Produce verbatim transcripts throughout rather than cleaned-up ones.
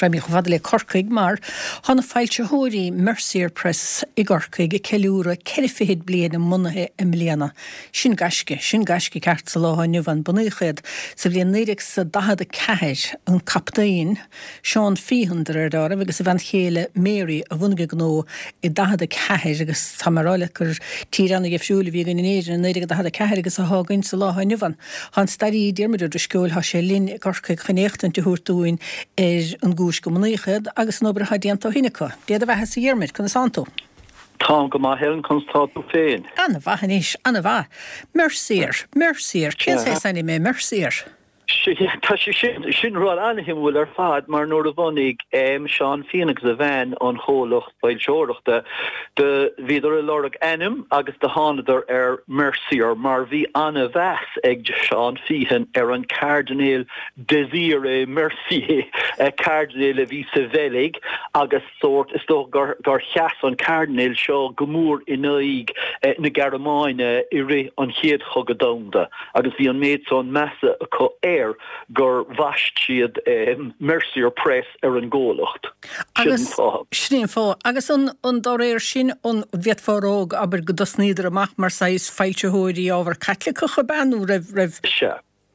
raibh mí chomh fada le Corcaig mar tháina fáilte thóirí Mercier Press i Gorcaig i ceiliúra ceirfid bliana munathe i mbliana. Sin gaisce, sin gaisce ceart sa láthaniu van bunaíchéad sa bblion níric sa dahad a ceir an captaín Seán Fíhandar ar dára agus a bhain chéile Mary a bhunga gnó i dahad a ceir agus tamarála gur tíranna gefisiúla bhí gan éidir an níric a dahad a ceir agus a hágain sa láthaniu van. Chán starí diarmadidir do sciúil há sé linn i Gorcaig chanéachtain te thuairtúin ar an gúis go munaíchéad agus an obair hadianta hinnacha. Déad a bheithe sa dhearmid chun santo. Tá go má helen constatú féin. Anna bha hanis, Anna bha. Mercier, Mercier, cén sé sanni mé Mercier? Tá sé sin rá anhim bhfuil ar fad mar nóair a bhanig um, Seán Phoenix a bhein an chólacht bail seoireachta de bhíidir a lorach enim agus de hánadar ar Mercier mar bhí anna bheas ag Seán Fihan ar an Cardinal Désiré Mercier Cardinal a bhí sa bhelig agus sort is doch gur cheas an Cardinal seo gomúr in naig na Garamáine i ré an chéad chogadónda agus bhí an méid son messa a co air gur bhaist siad um, Mercier Press ar an ggólacht. Agus sin fá, agus an an doréir sin an bheit fáróg aber go dos níidir amach mar sais feilte hóirí ábhar catlacha banú raibh raibh. Se.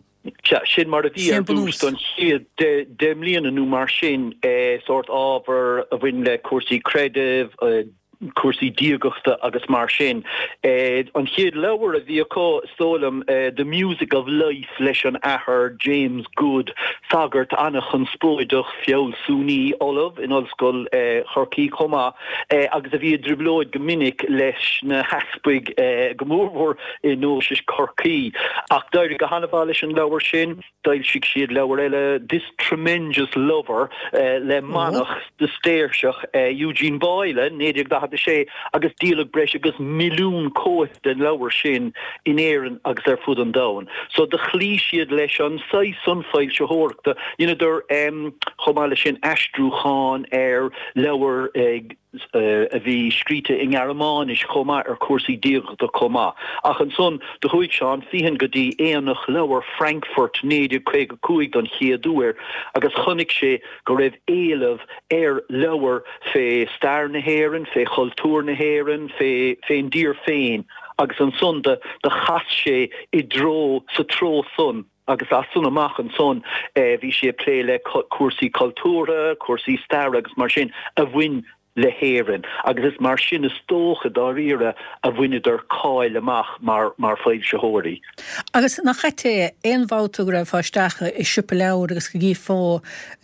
Se sin mar a bhí ar dúst an siad de mlíana nú mar sin eh, sort ábhar a bhain le cuasaí creidimh uh, cuasaí díogachta agus mar sin. Uh, an chiad leabhar a bhí acu stólam uh, The Music of Life leis an ahar James Good sagart annach an spóideach fiol súní olav in olscoil uh, Chorcaí chomá uh, agus a bhí driblóid go minic leis na haspig uh, gomórmhór in nóis Chorcaí. Ach dair go hanabh leis an leabhar sin, dail sig siad leabhar eile This Tremendous Lover uh, le manach de stéirseach uh, Eugene Boyle, néidir da de sé agus dílag breis agus milún cóith den leabhar sin in éireann agus ar fud an dain. So de chlí siad leis an sais an fáil se hóirta, you know, der um, chomáile sin Astrúcháin ar leabhar ag Uh, a bhí scríte in Aramánis chomá ar cuasaí díochta chomá. Ach an son de chuig Seán Fihan go dtí éanach leabhar Frankfurt néidir chuig a cuaig don chiaadúir agus chonig sé go raibh éileamh ar leabhar fé stair na héireann, fé chultúr na héireann, fé féin dír féin agus an son de, de chas sé i dró sa tró son. Agus as sun amach an son eh, bhí sé plé le cuasaí cultúra, cuasaí stair agus mar sin a bhain le héireann, agus is mar sin is tócha dá riire a bhainidir cáil amach mar, mar fáil se hóirí. Agus nach chaite éon bháta go raibh fáisteacha i siúpa leabhar agus go gí fá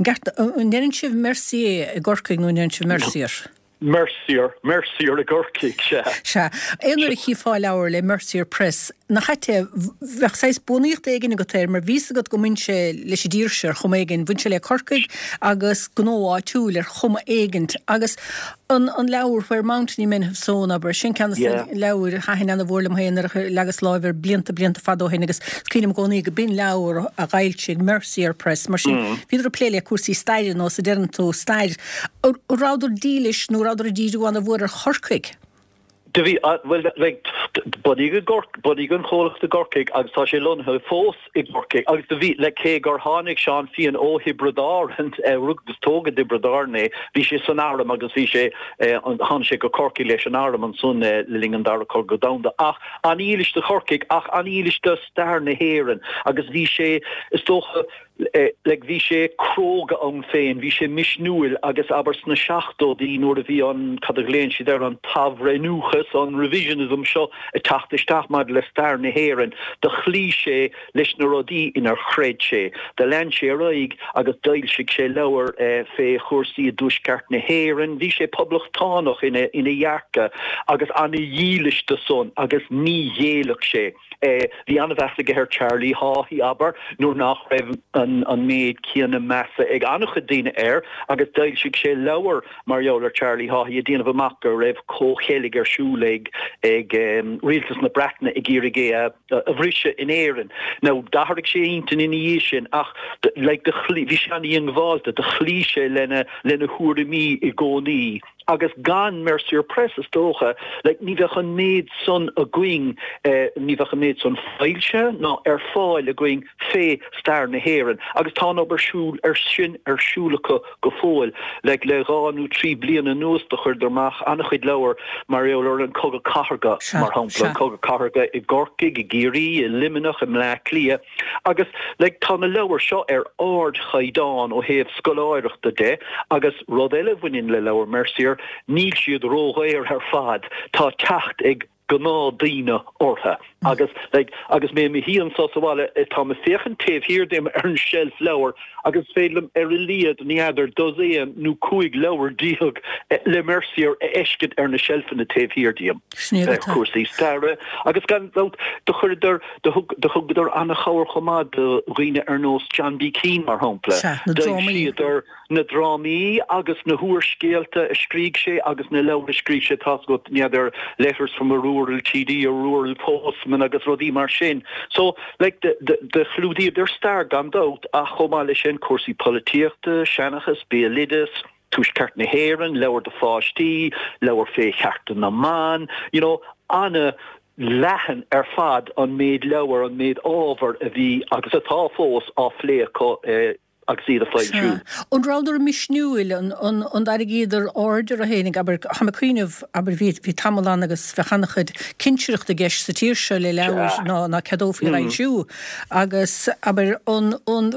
an neann sibh Mercier i Gorcaig nó neann sibh Mercier? Mercier, Mercier a Gorcaig se. Se, éonar a chí fá leabhar le Mercier Press, nach chaite bheith sais bunaíocht éigeanna go téir mar vísa go go minse leis díirseir chum éigean bhain se le Corcaig agus gnó áitiúil ar chum éigent agus an an leabhar where mountain men have sown aber sin can yeah. leabhar hain an bhórlam héanaar legus láimhar blianta blianta fadó héin agus cínim gcónaí go bin leabhar a ghailteigh Mercier Press mar sin bhíidir a pléile cuasaí stair nó sa dean tú stair ráidir dílis nó ráidir a díú an a bhór ar Chorcaig. De vi uh, well like bodige gork bodige cholig de Gorcaig agus tá sé lonhe fós i Gorcaig agus de vi le ke gar hánig Seán Fihan ó hibredar and uh, rug de toga de bredarne vi sé san arm agus vi sé uh, an han sé go Corcaig leis an arm an sun uh, lingen dar kor go down de ach an ilis de Gorcaig ach an ilis de star na héireann agus vi sé is toch Uh, like vi sé kroga an féin, vi sé misnúil agus aber sna seachtó dí nóir a bhí an cadagléin si there an tavrenúchas an revisionism seo a tachtaisteach mar le star na héireann de chlí sé leis na rodí inar chréid sé. De lean sé roiig agus dail sig sé leabhar uh, fé chósaí a dúsceart na héireann, vi sé poblachtánoch ina ina jaarca agus an dhílis de son agus ní dhéalach sé. Uh, the anavasta her Charlie ha hi aber nur nach raibh an an méid cíanna massa ag annach a dtíine air agus dail sig sé leabhar marjólar Charlie ha hi a dtíanamh amach gur raibh cóchélig ar siúlaig ag um, rialtas na bratna ag iarigé a, a, a bhrise in éireann. Now dathraigh sé intain in í sin ach like de chlí bhí sé an íon bháilta de chlí sé lena lena thuairimí i gcónaí agus gan Mercier Press is dócha, like, ní bhecha méid son a going, uh, ní bhecha méid son feilse, no, ar fáil a going fé star na héran, agus tá ober siúl, ar sin, ar siúlacha go fóil, like, le ránú trí blian a nús do chur dermach, anna chuid lewer, mar eolar an cogad carga, mar hampla, cogad carga i gorkig, i géri, i liminach, i mla clia, agus, like, tá na lewer seo ar ard chaidán ó hef scoláireachta de, agus rod eile bhainin le lewer Mercier, níl siad róghair ar fad, tá tacht ag gná dína ortha. Agus, like, agus mé mi hían sa sawale, tá me féchan tef hir dem ar an shelf lewer, agus félum ar a liad niadar dozéan nu cuig lewer diog le Mercier eskid ar na shelf na tef hir diem. Cursí starre, agus gan zout de churder de hugdar anna chauwer chomad de rine ar nos John B. Keane mar hompla. Deidir na drami, agus na hoerskeelte, a skrig sé, agus na lewer skrig sé tas got niadar letters from a rural T D, a rural postman, agus rodí mar sin. So, like, the, the, the chlúdí, they're star gand out, a chomale sin, cursi politierte, shanachas, bealides, tush kart na héran, lewer de fáistí, lewer fé chartan na man, you know, anna lehan ar fad an méid lewer, an méid over a bhí, agus atá fós á fléir co, uh, agus iad a fáil an ráidir misnúil an airgéidir order a hénig, aber ha me cuiineh aber ví tamán agus fechanachid cinseach de geis sa tíir se le leir ná na cadófií rein siú, agus aber an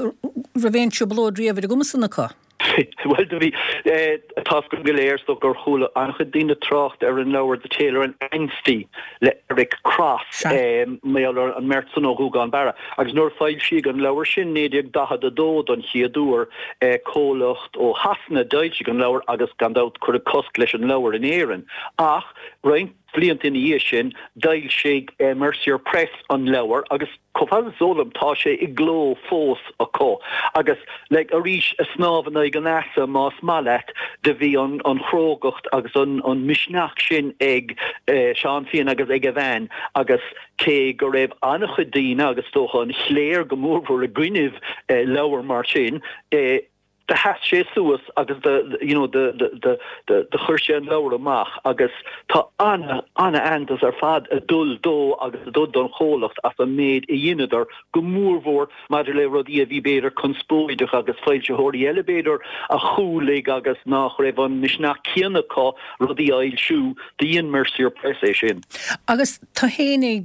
ravéintú blód riamh a gomasanna cá. Well, do we uh, task of Galeers do gur chula angedine tracht er in lower the Taylor and Angsty le Eric Cross um Mailer and Mertson o Hugan Barra agus nor five shig an lower shin nedig da de dod on hiadur uh, kolocht o hasna Deutsch gan lower agus gandout kur kostlich and lower in Aaron ach right Bliant in the sin dail sé uh, Mercier Press an lewer agus cofal zolam tá sé i gló fós a có agus like a ríis a snáv an ag an asa más malet de bhí an an chrógacht agus an an misnach sin ag uh, Sean Fian agus ag a bhain agus cé go raibh anna chudína agus tócha an chléir gomórhór a gwineh uh, lewer mar sin uh, the has sé suas agus the, the you know the the the the the chuirse an lewer amach agus tá anna anna andas ar fad a dul dó agus a dul don cholacht as a méid i dhéanadar go múrhór maidir le rodí a bhí béidir conspóideach agus fáilte hóirí eile béidir a chúlaigh agus nach raibh an misnach cíanachá rodí ail siú de dhéon Mercier Press é sin. Agus tá hénig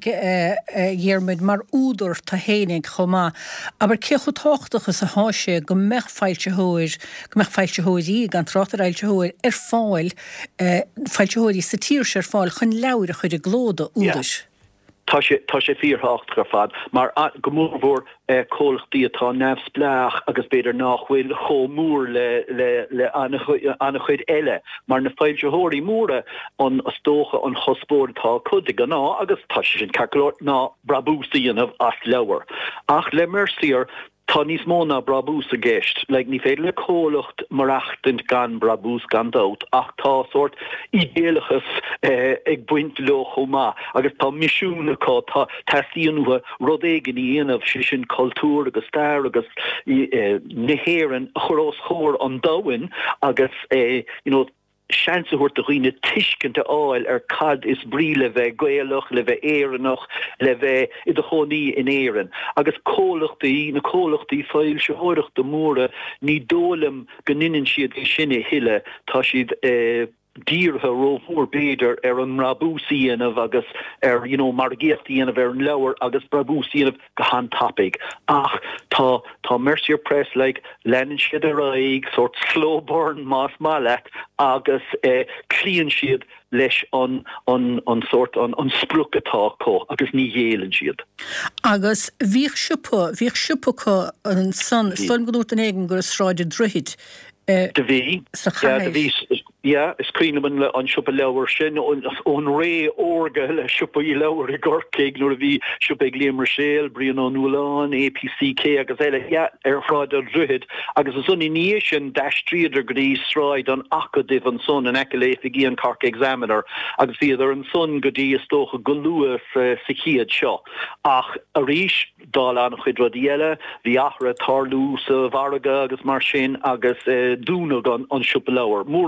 dhéarmid mar údar tá hénig chomá, aber cé chu táchtachas a háise go mech fáilte hó go meach fáilte hóirí gan trátar ailte hóir ar fáil fáilte hóirí sa tíir sé fáil chun leabhar chuid a glóda údais. Tá sé fíorthacht gur fad, mar gomórhór cólachtaí atá nefsplach agus beidir nachhfuil chomúr le le le anna chuid eile, mar na fáilte hóirí móra an stócha an chospóirtá chudig an ná agus tá sé sin cecolóir ná brabúsaíanamh as leabhar. Ach le Mercier tá níos móna brabús a gceist, le ní féidir le cólacht marachtant gan brabús gan dát, ach tá sort idéalachas eh, ag buint le chomá, agus tá misisiúnaá tá tasíonha rud éigen íanamh si sin cultúr agus stair agus eh, nahéireann chorás chóir an dahain agus eh, you know, seanse hoort de riine tiiskente áil ar cad is brí le bheith gaelach, le bheith éirenach, le bheith i de choní in éiren. Agus cólachtaí, na cólachtaí fáil se hóireach de móra ní dólam ganninen siad i sinne hille tá siad eh, díirthe rómhór béidir ar an brabúsaíanamh agus ar you know, mar géachtaíanamh ar an leabhar agus brabúsaíanamh go han-tapig. Ach tá tá Mercier Press like lenin siad a raig, sort slow burn más malet agus eh, clíonn siad leis an an an sort an an spruchatá có agus ní dhéalann siad. Agus bhíh siúpa bhíh siúpa an san stoilm go dút an éigen gur sráide druid. De bhí de bhí ja is crínaman le an siúpa leabhar sin ón ré orga le siúpa í leabhar i gorcaig nuair a bhí siúpa ag Liam Rochelle, Brian O'Nualan, A P C K agus eile ja ar fráid ar druid agus a sunní níos sin deistríidir go dtí sráid an acadibh an son an eiceléif i gcían Cork Examiner agus iad an son go dtí is tócha go luas sa chiad seo. Ach a ríis dá an chuid rodí eile, bhí ahra tarlú sa bharga agus mar sin agus dúnag an siúpa leabhar. Mór an trú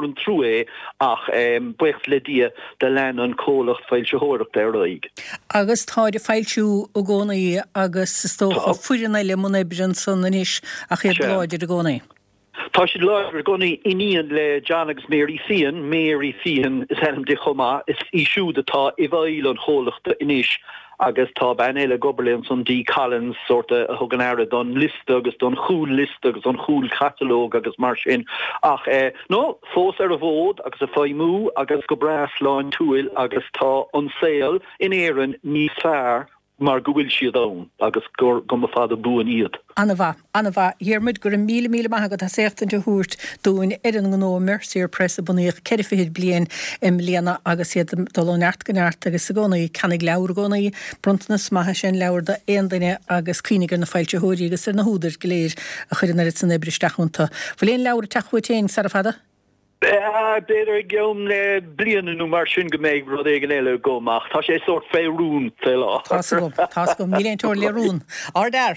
é ach um, bucht le dia de len an cólacht feil se hóracht ar roiig. Agus táid feilisiú ó gcónaí agus tócha fuirinile mun ebrin san inis a chéad láidir a gcónaí. Tá si leir gona iníon le Janagus Mary Fian, Mary Fian is helm de chomá is isisiú atá i bhil an chólachta inis agus tá ben eile goberlin son D. Collins sorta a thugan air don list agus don chúl list agus don chúl catalóg agus mar sin ach eh, no fós ar a bhód agus a fáimú agus go brasláin túil agus tá an saoil in éan níos fearr mar gohfuil siad ann agus gur go ma fada buan iad. Anna bha, Anna bha, hiarmid gur an míle míle maithagad a séachtain de húirt dúin idan go nó Mercier Press a bunaíoch ceirfihid blian im léana agus iad dul neart ganneart agus a gcónaí canig leabhar gcónaí brontanas maithe sin leabhar de aon daine agus cínigar na fáilte thóirí agus ar na húdar go léir a chuir ar san ebristeachúnta. Bhfuil éon leabhar teachhuitéin sa a fada? Beidir gom le blianú mar sin go méid rud éigen eile gomach. Tá sé sort féhrún fé lá. Tá go míléon tóir learún. Ar dar.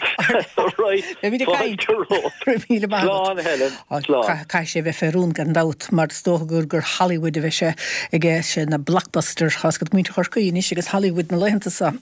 Cai sé bheith féhrún gan dat mar stógur gur Hollywood a bheith sé ige sé na Blockbuster has go mún chorcaí níos agus Hollywood na leihananta sa.